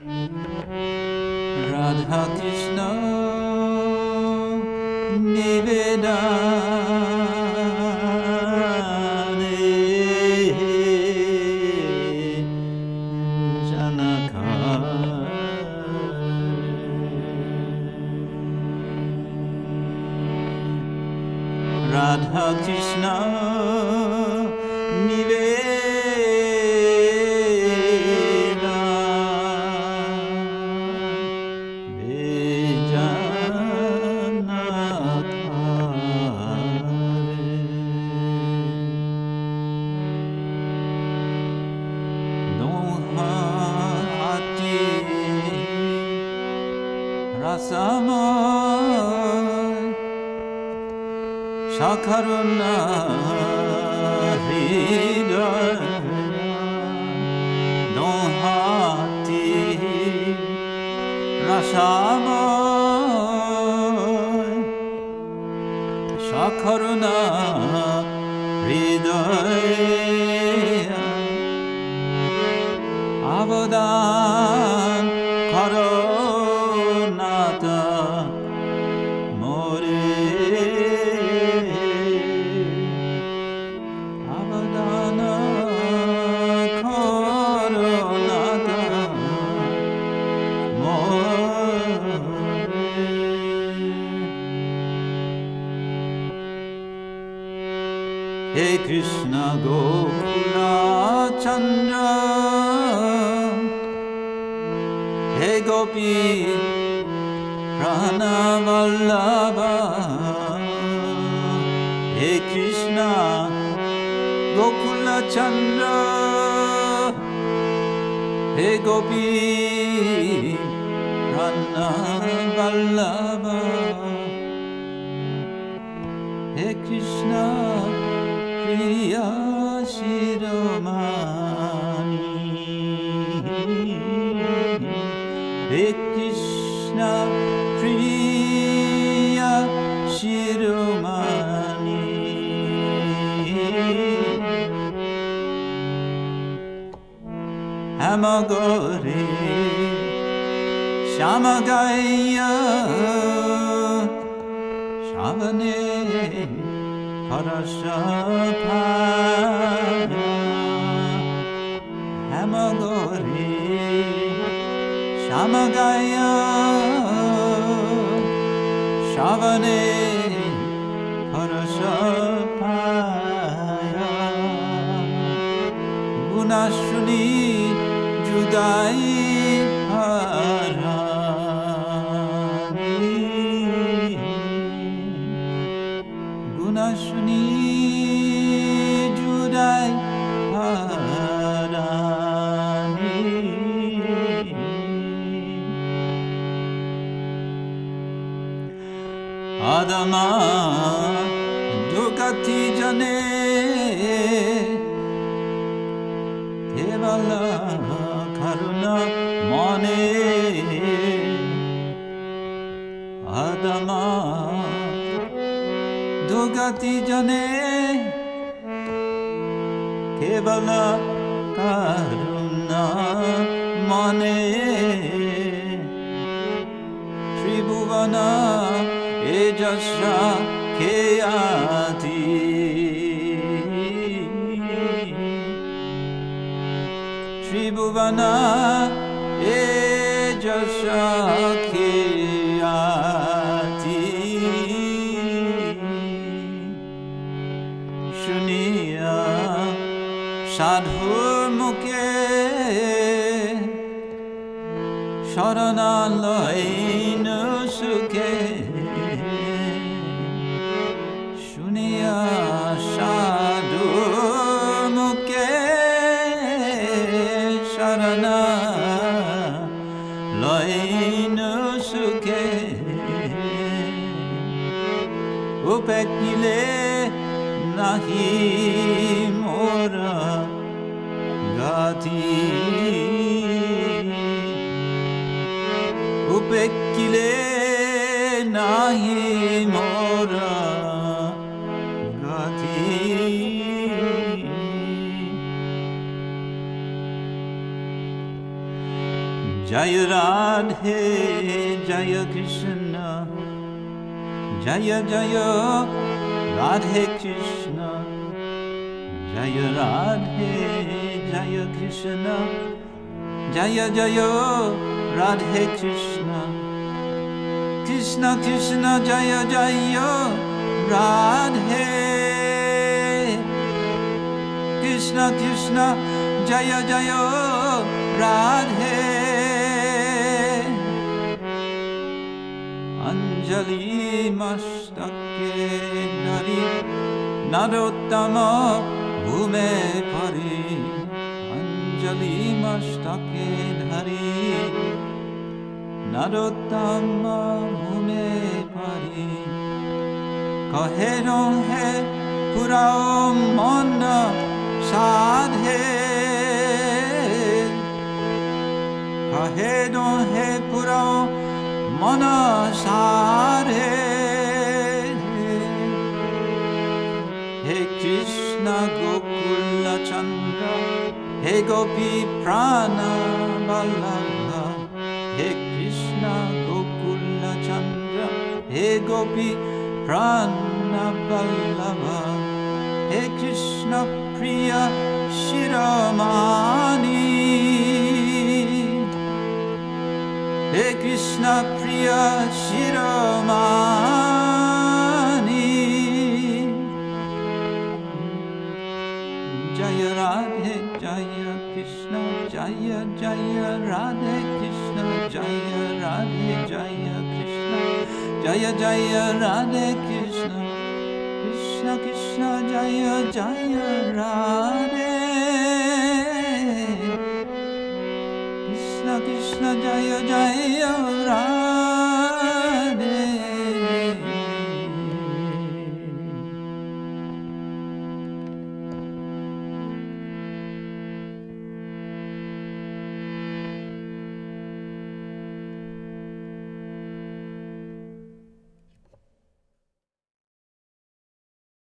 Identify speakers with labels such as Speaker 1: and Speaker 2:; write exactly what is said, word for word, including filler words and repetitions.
Speaker 1: Radha Krishna Nivedane Janakare Radha Krishna Shakaruna Hridaya Donhati Rasamoy Shakaruna Hridaya Avadan Karonata Hey Krishna Gokula Chandra Hey Gopi Prana Vallabha Hey Krishna Gokula Chandra Hey Gopi Prana Vallabha Hey Krishna Priya Shiromani Hey Krishna Priya Shiromani Hamagore Shamagaya Shavane Parashapaya Hamagori Shamagaya Shavane Parashapaya Gunashuni Judai Parani Gunashuni Judai Parani Adama Dukati Jane Kevala Karuna Mane Adama Dugati Jane Kevala Karuna Mane Tribhuvana Ejasya Keyati Tribhuvana Ejasya Keyati Shuniya Sadhur Mukhe Sharanalainu Sukhe Shuniya Sadhur Mukhe Sharana Sukhe Upekile nahi mora gati Upekile nahi mora gati Jaya Radhe, Jaya Krishna, Jaya Jaya Radhe Krishna, Jaya Radhe, Jaya Krishna, Jaya Jaya Radhe Krishna, Krishna Krishna Jaya Jaya Radhe, Krishna Krishna Jaya Jaya Radhe. Anjali Mastake Nari Narottama Bhume Pari, Anjali Mastake Nari Narottama Bhume Pari, Kahe Rohe Purao Mona Sadhe, Kahe Rohe Purao Mona Sadhe. He Krishna Gokula Chandra, He Gopi Prana Vallabha, He Krishna Gokula Chandra, He Gopi Prana Vallabha, He Krishna Priya Shiromani, He Krishna Priya Shiromani, Jaya Radhe Jaya Krishna, Jaya Jaya Radhe Krishna, Jaya Radhe Jaya Krishna, Jaya Jaya Radhe Krishna, Krishna Krishna Jaya Jaya Radhe, Krishna Krishna Jaya Jaya Radhe.